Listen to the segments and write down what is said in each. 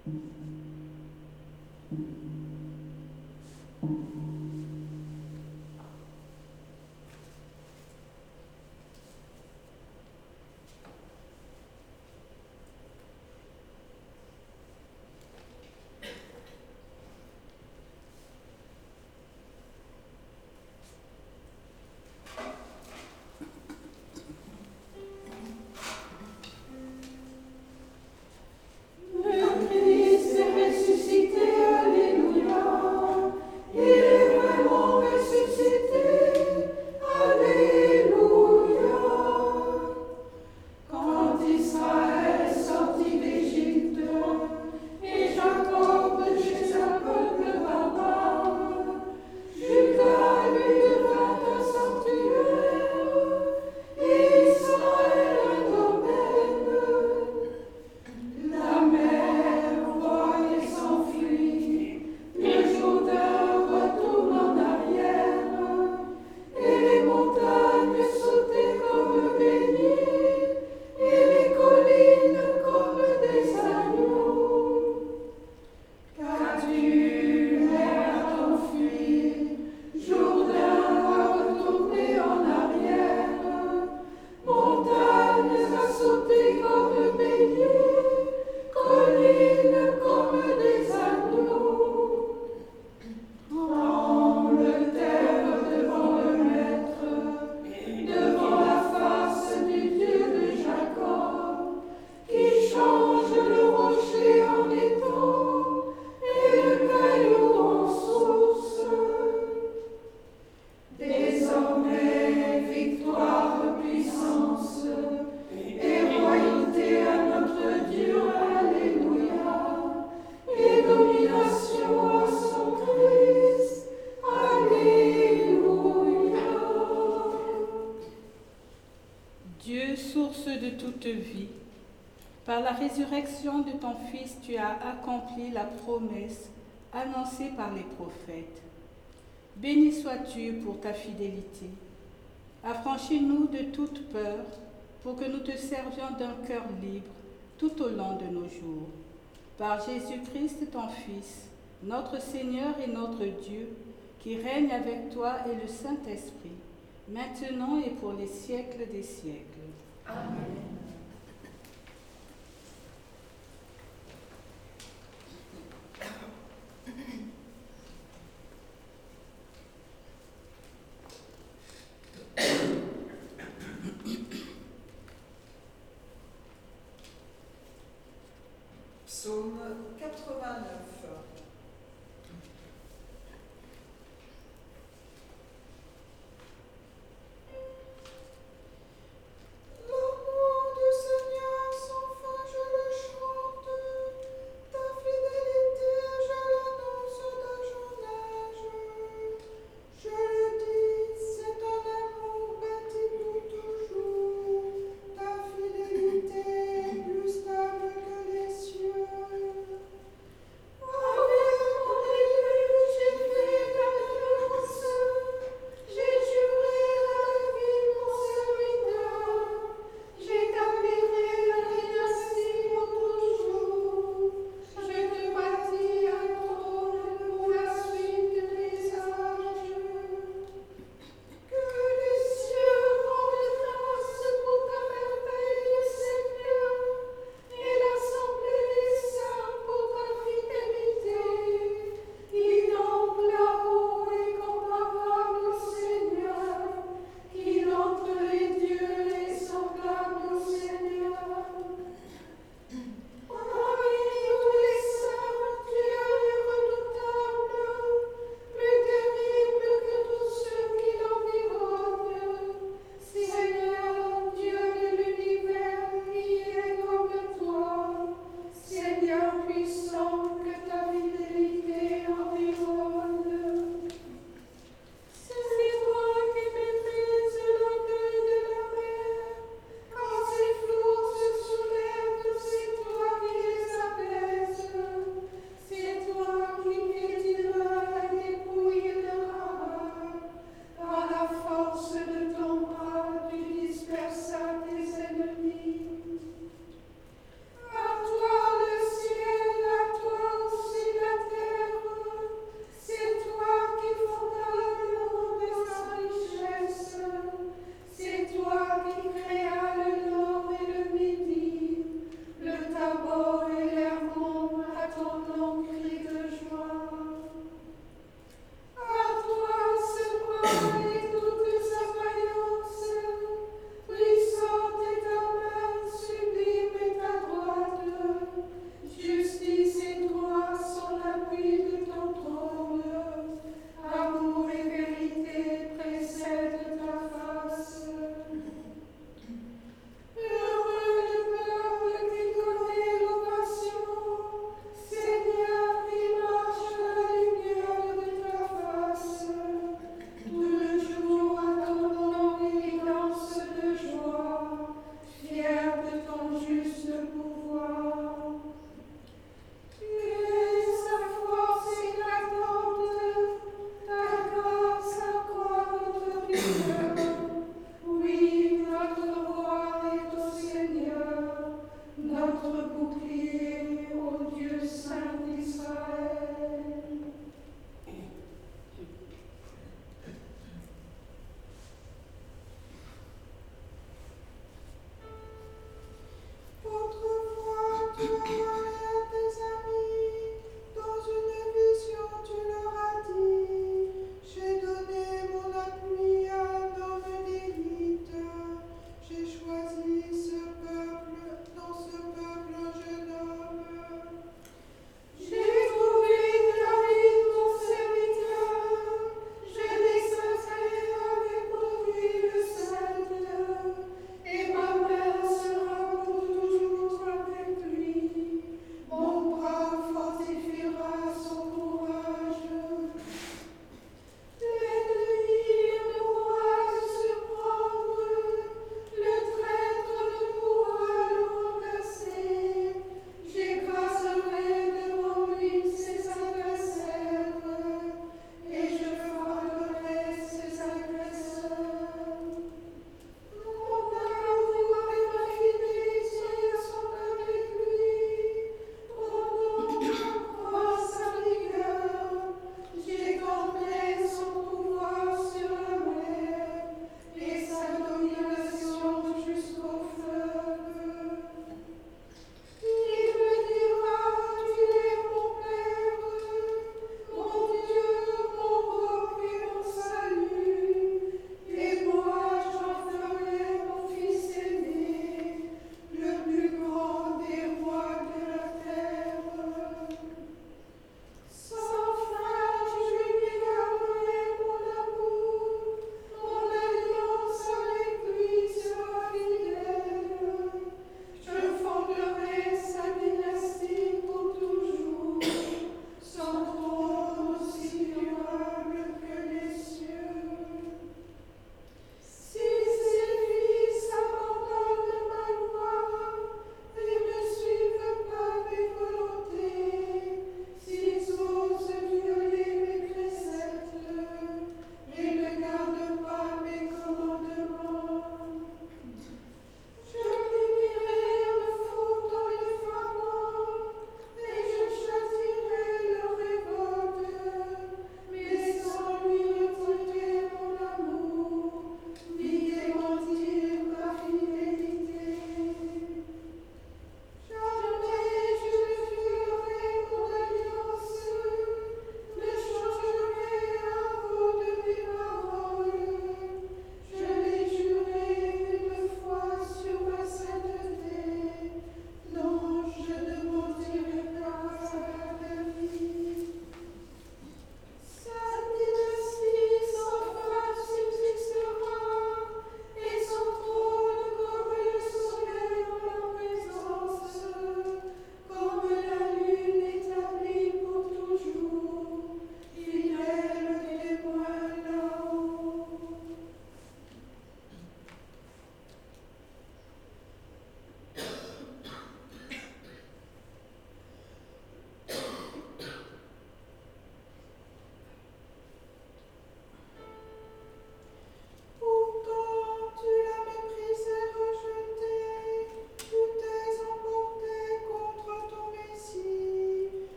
Par la résurrection de ton Fils, tu as accompli la promesse annoncée par les prophètes. Béni sois-tu pour ta fidélité. Affranchis-nous de toute peur pour que nous te servions d'un cœur libre tout au long de nos jours. Par Jésus-Christ, ton Fils, notre Seigneur et notre Dieu, qui règne avec toi et le Saint-Esprit, maintenant et pour les siècles des siècles. Amen. Psaume 89. Amen.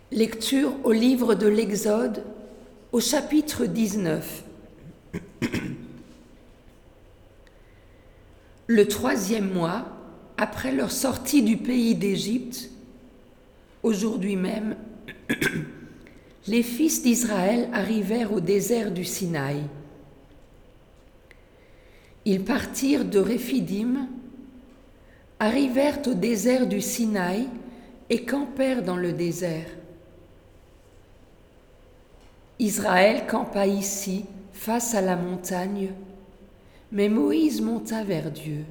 Lecture au livre de l'Exode, au chapitre 19. Le 3e mois, après leur sortie du pays d'Égypte, aujourd'hui même, les fils d'Israël arrivèrent au désert du Sinaï. Ils partirent de Réphidim, arrivèrent au désert du Sinaï et campèrent dans le désert. Israël campa ici, face à la montagne, mais Moïse monta vers Dieu.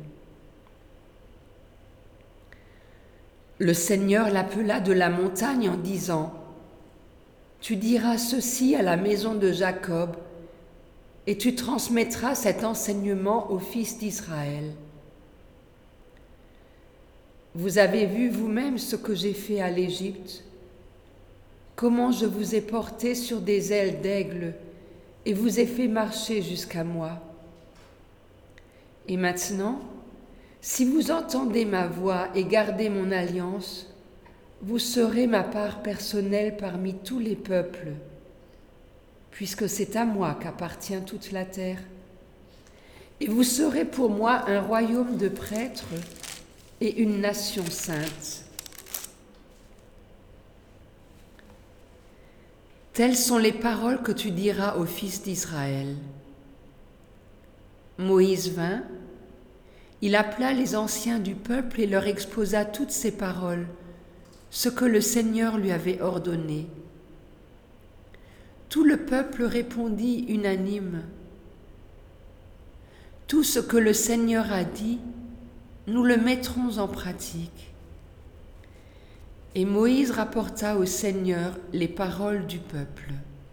Le Seigneur l'appela de la montagne en disant : « Tu diras ceci à la maison de Jacob, et tu transmettras cet enseignement aux fils d'Israël. Vous avez vu vous-même ce que j'ai fait à l'Égypte, comment je vous ai porté sur des ailes d'aigle et vous ai fait marcher jusqu'à moi. Et maintenant, si vous entendez ma voix et gardez mon alliance, vous serez ma part personnelle parmi tous les peuples, puisque c'est à moi qu'appartient toute la terre. Et vous serez pour moi un royaume de prêtres et une nation sainte. Telles sont les paroles que tu diras aux fils d'Israël. » Moïse vint, il appela les anciens du peuple et leur exposa toutes ces paroles, ce que le Seigneur lui avait ordonné. Tout le peuple répondit unanime : « Tout ce que le Seigneur a dit, nous le mettrons en pratique. » Et Moïse rapporta au Seigneur les paroles du peuple.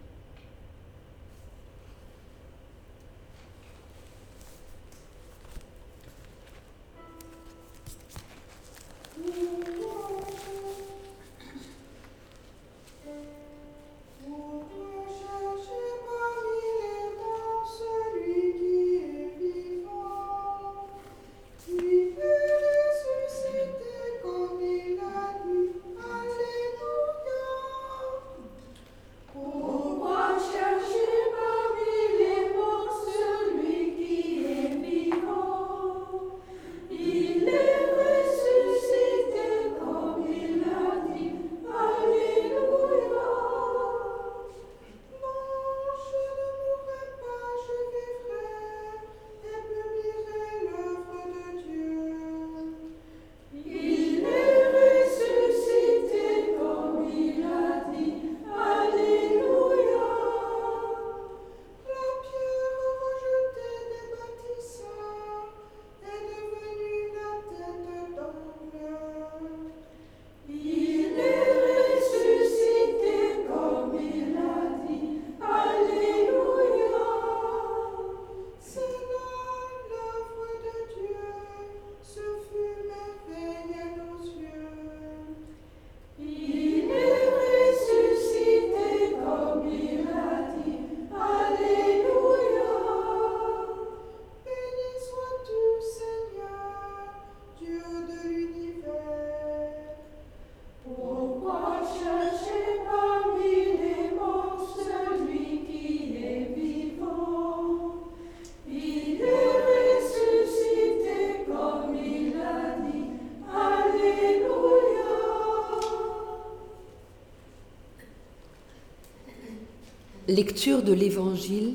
Lecture de l'Évangile,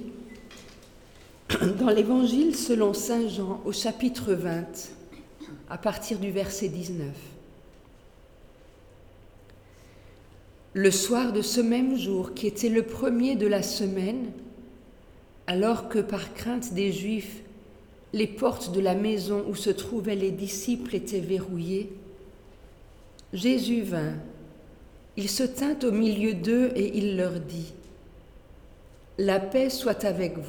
dans l'Évangile selon saint Jean au chapitre 20, à partir du verset 19. Le soir de ce même jour, qui était le premier de la semaine, alors que par crainte des Juifs, les portes de la maison où se trouvaient les disciples étaient verrouillées, Jésus vint, il se tint au milieu d'eux et il leur dit : « La paix soit avec vous. »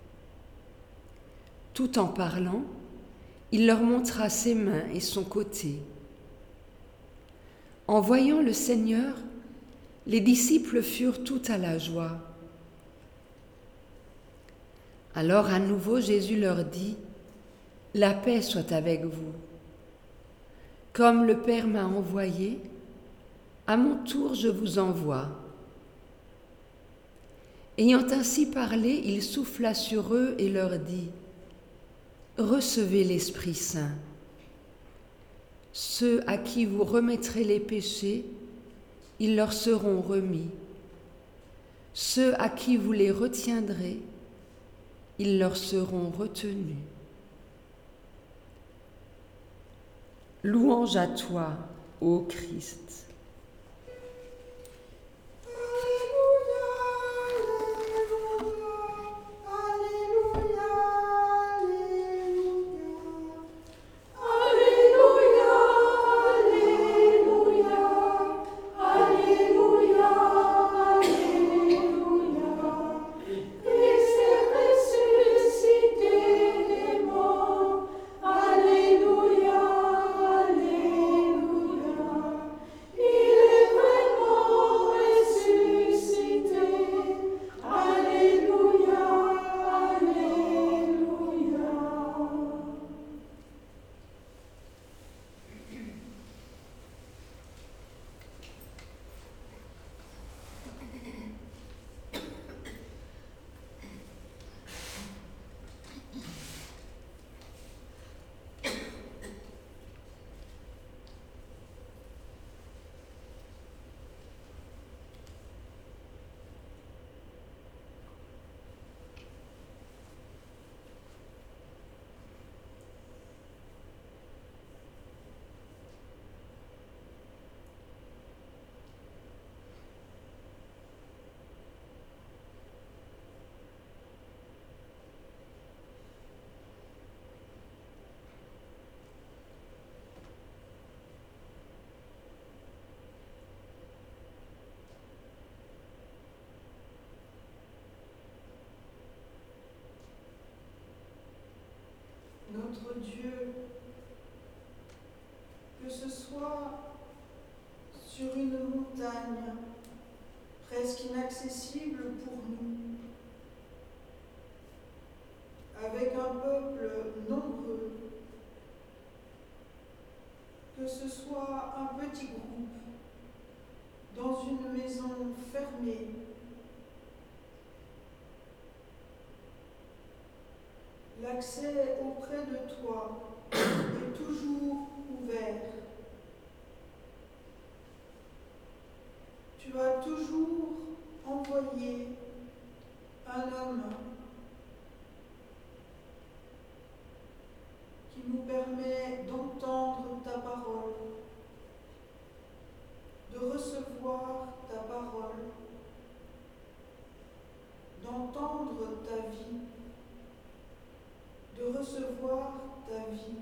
Tout en parlant, il leur montra ses mains et son côté. En voyant le Seigneur, les disciples furent tout à la joie. Alors à nouveau Jésus leur dit : « La paix soit avec vous. Comme le Père m'a envoyé, À mon tour, je vous envoie. » Ayant ainsi parlé, il souffla sur eux et leur dit : « Recevez l'Esprit Saint. Ceux à qui vous remettrez les péchés, ils leur seront remis. Ceux à qui vous les retiendrez, ils leur seront retenus. » Louange à toi, ô Christ. Notre Dieu, que ce soit sur une montagne presque inaccessible pour nous, avec un peuple nombreux, que ce soit un petit groupe dans une maison fermée, l'accès auprès de toi est toujours ouvert. Tu as toujours envoyé un homme qui nous permet d'entendre ta parole, de recevoir ta parole, d'entendre ta vie, de recevoir ta vie.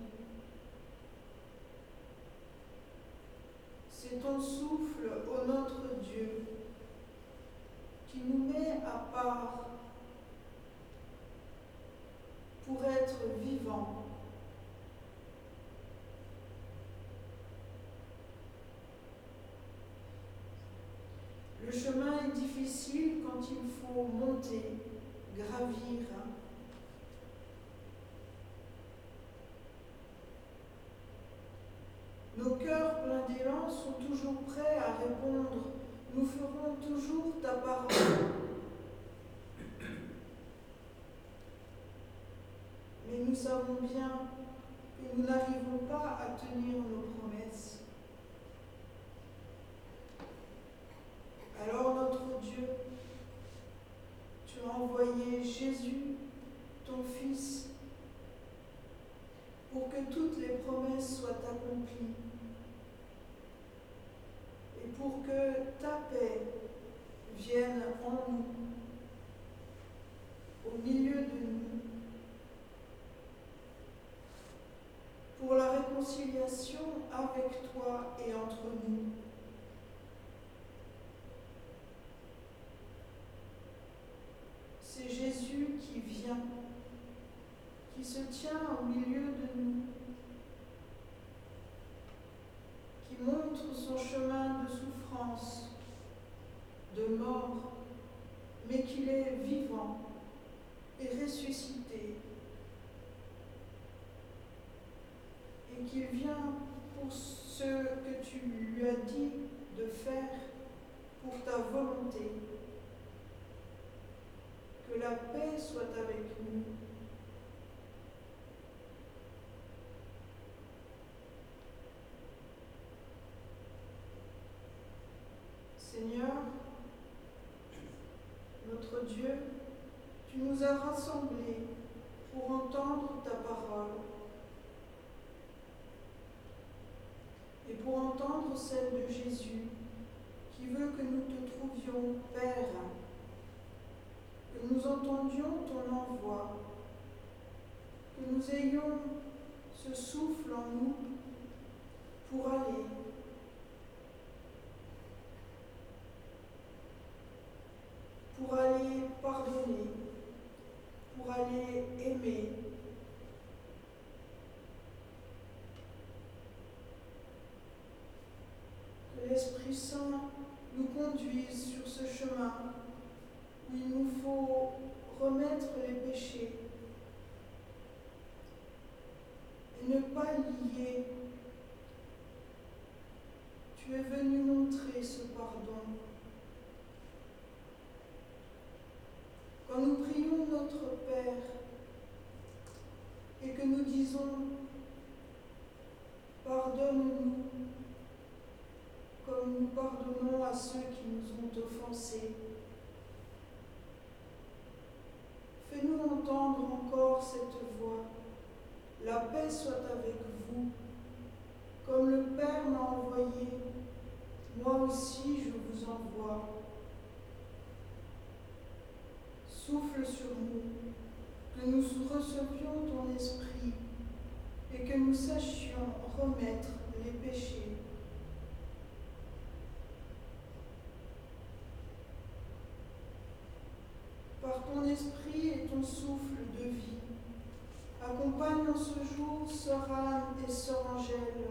C'est ton souffle, ô notre Dieu, qui nous met à part pour être vivants. Le chemin est difficile quand il faut monter, gravir. Nos cœurs pleins d'élan sont toujours prêts à répondre. Nous ferons toujours ta parole. Mais nous savons bien que nous n'arrivons pas à tenir nos promesses. Alors notre Dieu, tu as envoyé Jésus, ton Fils, pour que toutes les promesses soient accomplies et pour que ta paix vienne en nous, au milieu de nous, pour la réconciliation avec toi et entre nous. C'est Jésus qui vient, qui se tient au milieu de nous, qui montre son chemin de souffrance, de mort, mais qu'il est vivant et ressuscité, et qu'il vient pour ce que tu lui as dit de faire pour ta volonté. Que la paix soit avec nous. Seigneur, notre Dieu, tu nous as rassemblés pour entendre ta parole et pour entendre celle de Jésus qui veut que nous te trouvions, Père, que nous entendions ton envoi, que nous ayons ce souffle en nous pour aller pardonner, pour aller aimer. Que l'Esprit Saint nous conduise sur ce chemin où il nous faut remettre les péchés et ne pas lier. Tu es venu montrer ce pardon. Quand nous prions notre Père et que nous disons « Pardonne-nous » comme nous pardonnons à ceux qui nous ont offensés, fais-nous entendre encore cette voix. La paix soit avec vous. Comme le Père m'a envoyé, moi aussi je vous envoie. Souffle sur nous, que nous recevions ton esprit et que nous sachions remettre les péchés. Par ton esprit et ton souffle de vie, accompagne en ce jour sœur Anne et sœur Angèle.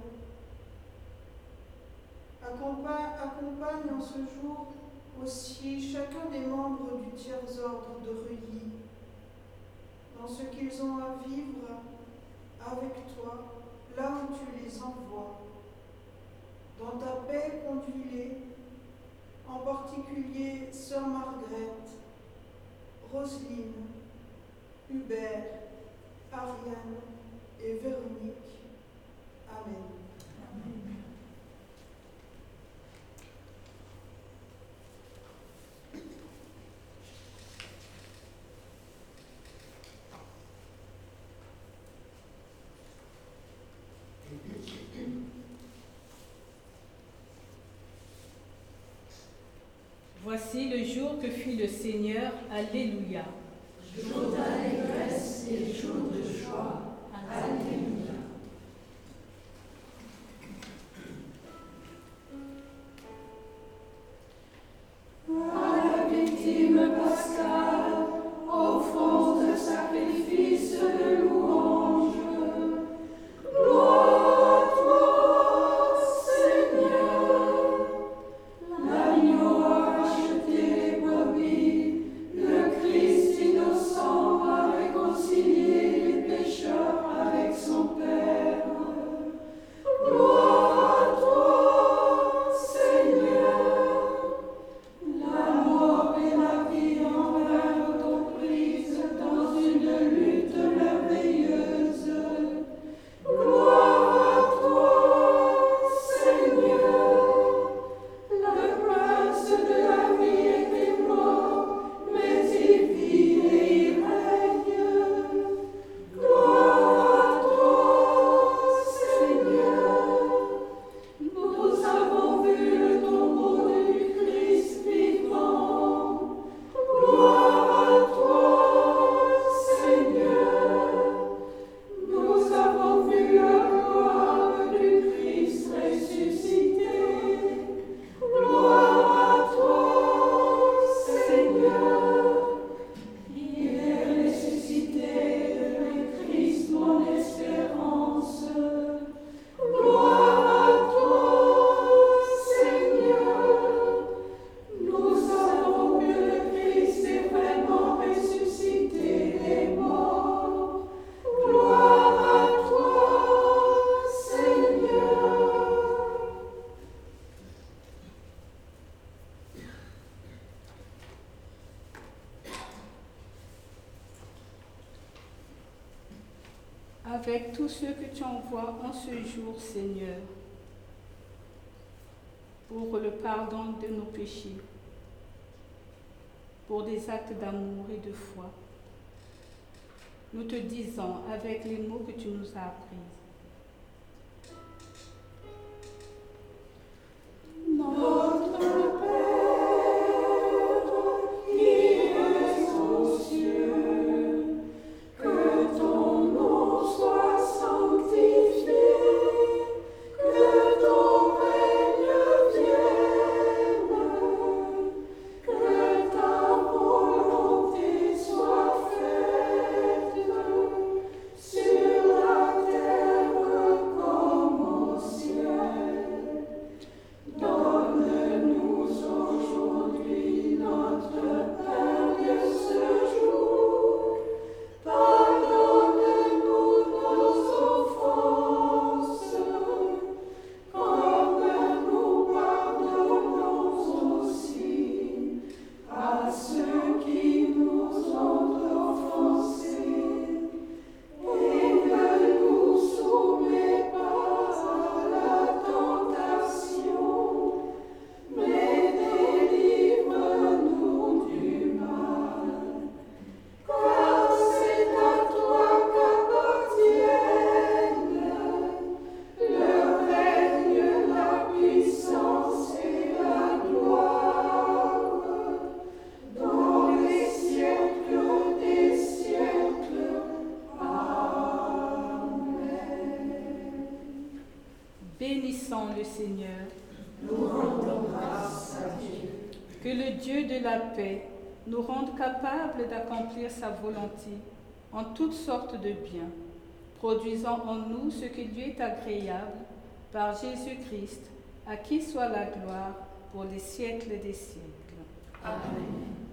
Accompagne en ce jour aussi chacun des membres du tiers-ordre de Reuilly, dans ce qu'ils ont à vivre avec toi, là où tu les envoies. Dans ta paix, conduis-les, en particulier sœur Margrethe, Roselyne, Hubert, Ariane et Véronique. Amen. Amen. Voici le jour que fit le Seigneur. Alléluia. Jour d'allégresse et jour de joie. Alléluia. À la victime pascale, offrande de sacrifice de louange. Gloire à toi, Seigneur. L'agneau a racheté les brebis, le Christ innocent a réconcilié avec tous ceux que tu envoies en ce jour, Seigneur, pour le pardon de nos péchés, pour des actes d'amour et de foi. Nous te disons avec les mots que tu nous as appris. Notre Père, qui es aux cieux, que ton nom soit sanctifié, que ton règne vienne, que ta volonté soit faite sur la terre comme au ciel. Donne-nous aujourd'hui notre pain de ce jour. Pardonne-nous nos offenses, comme nous pardonnons aussi à ceux qui nous ont offensés. Et ne nous soumets pas à la tentation, mais délivre-nous du mal. Car c'est à toi qu'appartiennent le règne, la puissance et la gloire, dans les siècles des siècles. Amen. Bénissons le Seigneur. Nous rendons grâce à Dieu. Que le Dieu de la paix nous rende capables d'accomplir sa volonté en toutes sortes de biens, produisant en nous ce qui lui est agréable, par Jésus-Christ, à qui soit la gloire pour les siècles des siècles. Amen.